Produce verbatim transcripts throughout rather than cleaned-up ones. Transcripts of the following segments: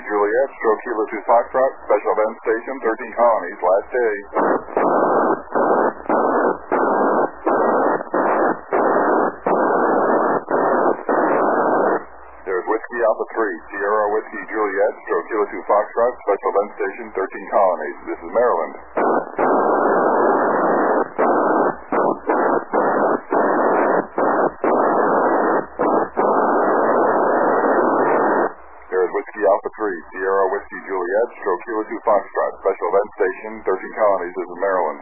Juliet, stroke Kilo two Foxtrot, Special Events Station, thirteen Colonies, last day. There's Whiskey Alpha three, Sierra Whiskey Juliet, stroke Kilo two Foxtrot, Special Events Station, thirteen Colonies. This is Maryland. Alpha three, Sierra Whiskey Juliet, stroke Kilo two Foxtrot, Special Event Station, thirteen Colonies, this is Maryland.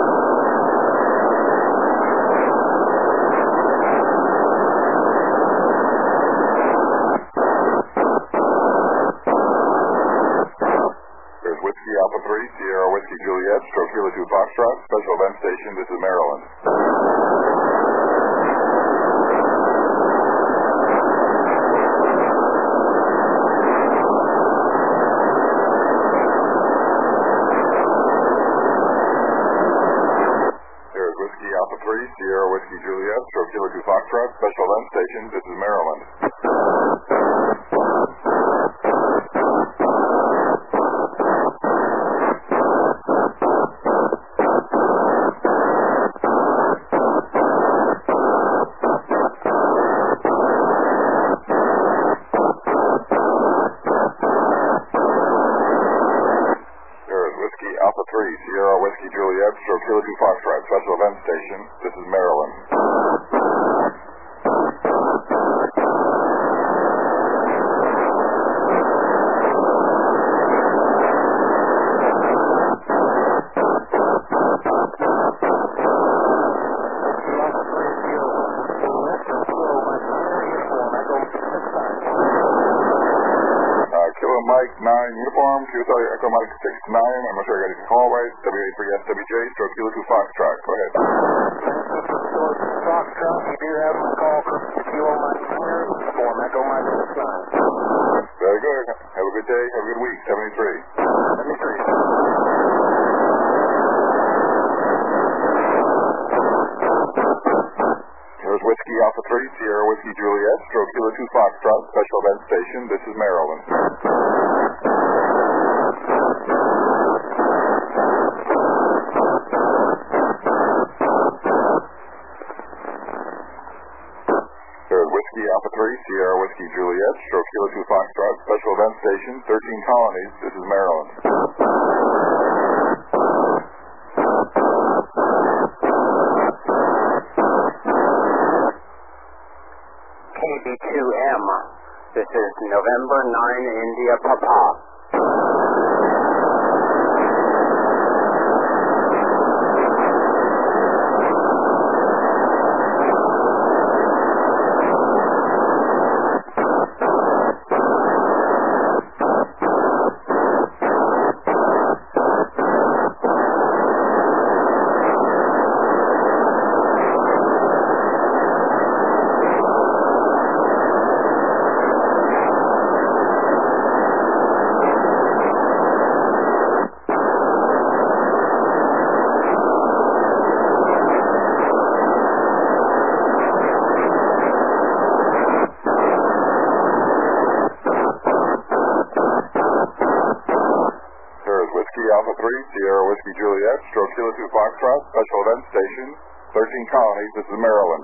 There's Whiskey Alpha three, Sierra Whiskey Juliet, stroke Kilo two Foxtrot, Special Event Station, this is Maryland. Sierra Whiskey Juliet, stroke Kilo two Foxtrot, Special Event Station, this is Maryland. There's Whiskey Alpha three, Sierra Whiskey Juliet, stroke Kilo two Foxtrot, Special Event Station, this is Maryland. Mike nine Uniform, Q Charlie Echo Mike six nine, I'm not sure I got his call right, W A three S W J, stroke Kilo two Foxtrot, go ahead. Foxtrot, you do have a call from Kilo Mike nine Uniform, Echo Mike six nine. Very good, have a good day, have a good week, seventy-three. seventy-three. Here's Whiskey Alpha three, Sierra Whiskey Juliet, stroke Kilo two Foxtrot, Special Event Station, this is Maryland. There's Whiskey Alpha three, Sierra Whiskey Juliet, stroke Kilo two Foxtrot, Special Event Station, thirteen Colonies, this is Maryland. K B two M, this is November nine India Papa. Alpha three, Sierra Whiskey Juliet, stroke Kilo two Foxtrot, Special Event Station, thirteen Colonies, this is Maryland.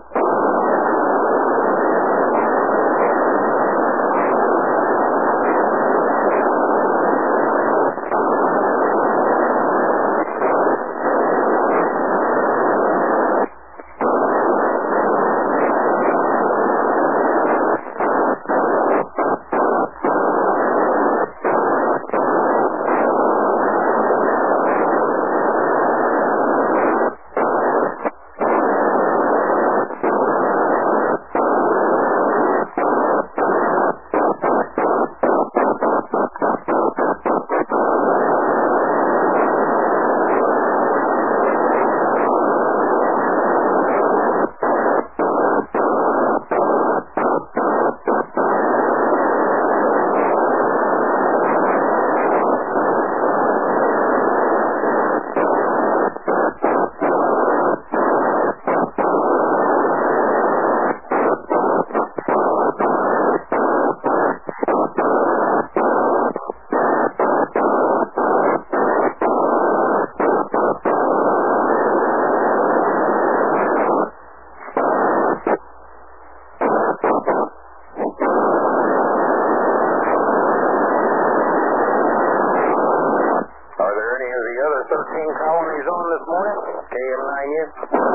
thirteen colonies on this morning. K M nine U.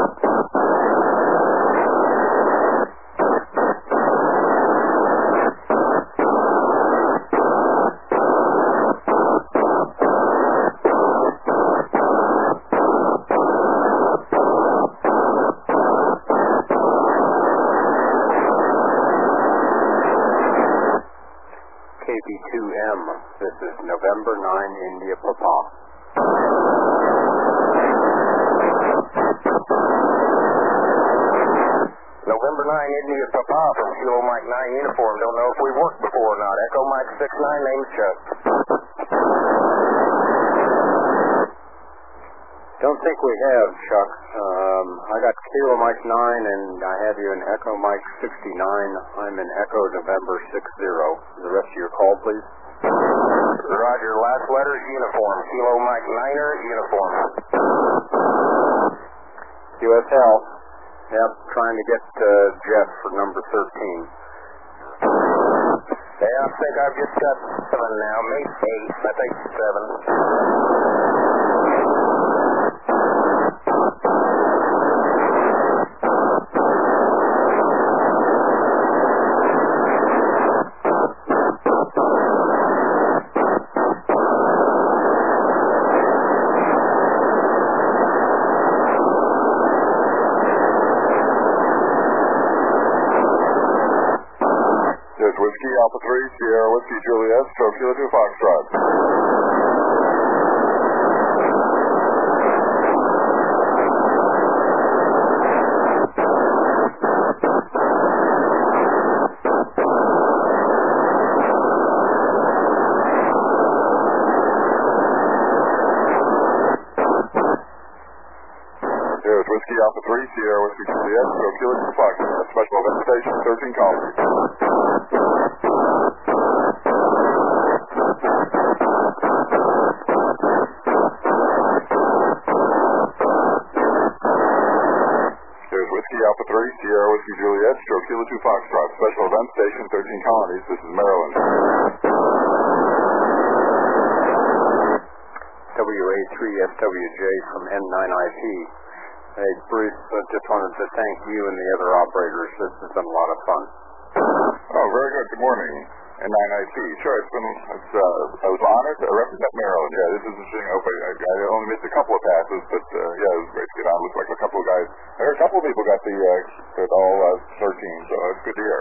K B two M, this is November nine, India, Papa. November nine, India, Papa from Kilo Mike nine Uniform. Don't know if we've worked before or not. Echo Mike six nine, name's Chuck. Don't think we have, Chuck. Um, I got Kilo Mike nine, and I have you in Echo Mike sixty-nine. I'm in Echo November six zero. The rest of your call, please. Roger. Last letters, uniform. Kilo Mike niner, uniform. U S L. Yep, trying to get uh, Jeff for number thirteen. Yeah, I think I've just got seven now. Maybe eight. I think seven. Whiskey Alpha three, Sierra Whiskey Juliet, Stroke Kilo two Foxtrot. Here's Whiskey Alpha three, Sierra Whiskey Juliet, Stroke Kilo two Foxtrot. Special event station, thirteen colonies. Alpha three, Sierra Whiskey Juliet, Stroke Kilo two Foxtrot. Special event station, thirteen colonies. This is Maryland. W A three S W J from N nine I P. Hey, Bruce, I just wanted to thank you and the other operators. This has been a lot of fun. Oh, very good. Good morning. N nine I P. Sure, it's been, it's, uh, I was honored to represent Maryland. Yeah, this is interesting. I, hope I, I only missed a couple of passes, but, uh, yeah, it was great to get on. Looks like a couple of guys, I heard a couple of people got the, uh, got all, uh, thirteen, so it's good to hear.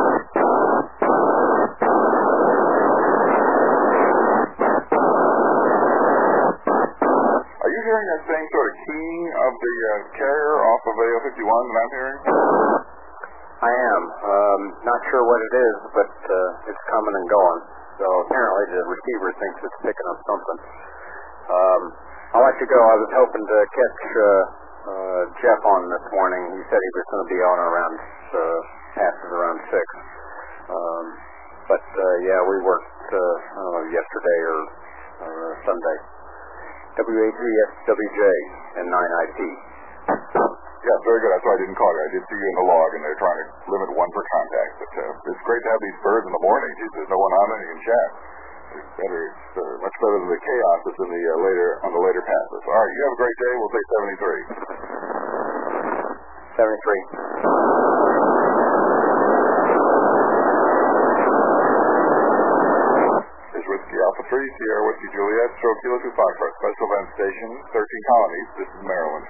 Are you hearing that same sort of keying of the, uh, carrier off of A O fifty-one that I'm hearing? I am. Um, not sure what it is, but uh, it's coming and going. So apparently the receiver thinks it's picking up something. Um, I'll let you go. I was hoping to catch uh, uh, Jeff on this morning. He said he was going to be on around uh, passes around six. Um, but uh, yeah, we worked uh, I don't know, yesterday or uh, Sunday. W A three S W J and nine I P. Yeah, very good. That's why I didn't call you. I did see you in the log, and they're trying to limit one per contact. But uh, it's great to have these birds in the morning. Geez, there's no one on and you can chat. It's better, it's uh, much better than the chaos that's in the uh, later on the later passes. All right, you have a great day. We'll take seventy-three. seventy-three. Here's Whiskey Alpha three, Sierra Whiskey Juliet, Stroke Kilo two Foxtrot. Special event station, thirteen colonies. This is Maryland.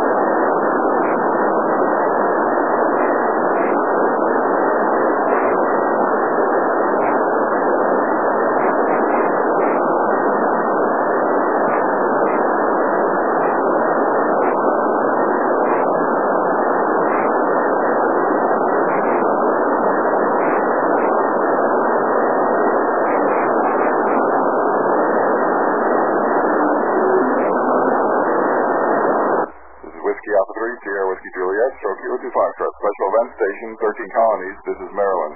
Alpha three, Sierra Whiskey Juliet, Stroke Kilo two Foxtrot. Special event station, thirteen colonies. This is Maryland.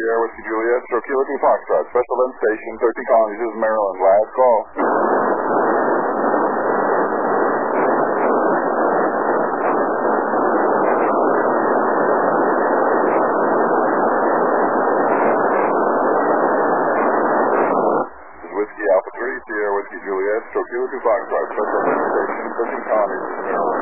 Sierra Whiskey Juliet, Stroke Kilo two Foxtrot, Special Event Station, thirteen Colonies, this is Maryland. Last call. This is Whiskey Alpha three, Sierra Whiskey Juliet, Stroke Kilo two Foxtrot, Special Event Station, thirteen Colonies, this is Maryland.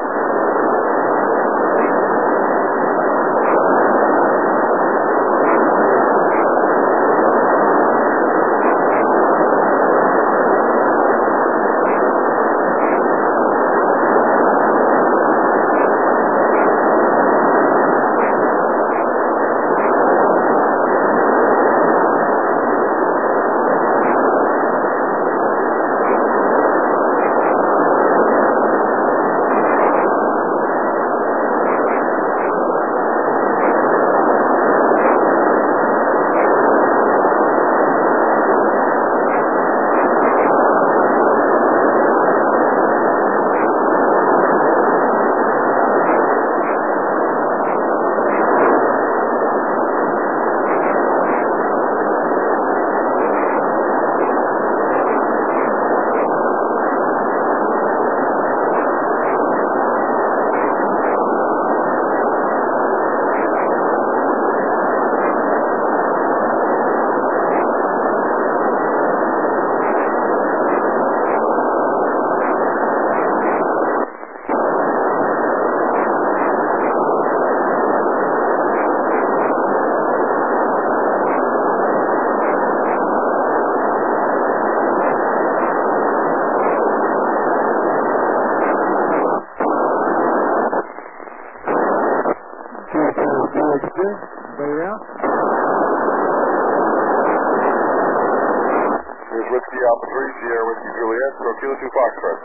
Here's Whiskey Alpha three, Sierra Whiskey Juliet, Stroke Kilo two Foxtrot.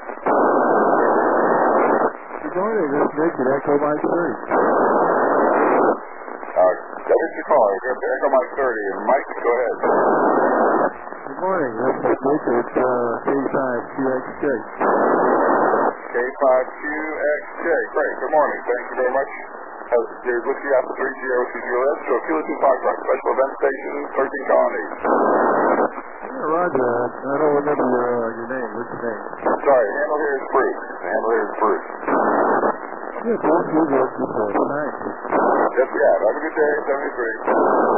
Good morning, this is Nick at Echo Mike thirty. Uh, that is your call. You're going to Echo Mike thirty, and Mike, go ahead. Good morning, this is Nick at uh, K five Q X J. K five Q X J, great, good morning, thank you very much. Uh, here's Whiskey Alpha three, Sierra Whiskey Juliet, Stroke Kilo two Foxtrot, Special Event Station, thirteen Colonies. Yeah, Roger, I don't remember your, uh, your name. What's your name? Sorry, the handle here is Bruce. The handle here is Bruce. Yeah, Bruce, you're good. Good morning. Thanks. Yes, we have. Have a good day, seventy-three.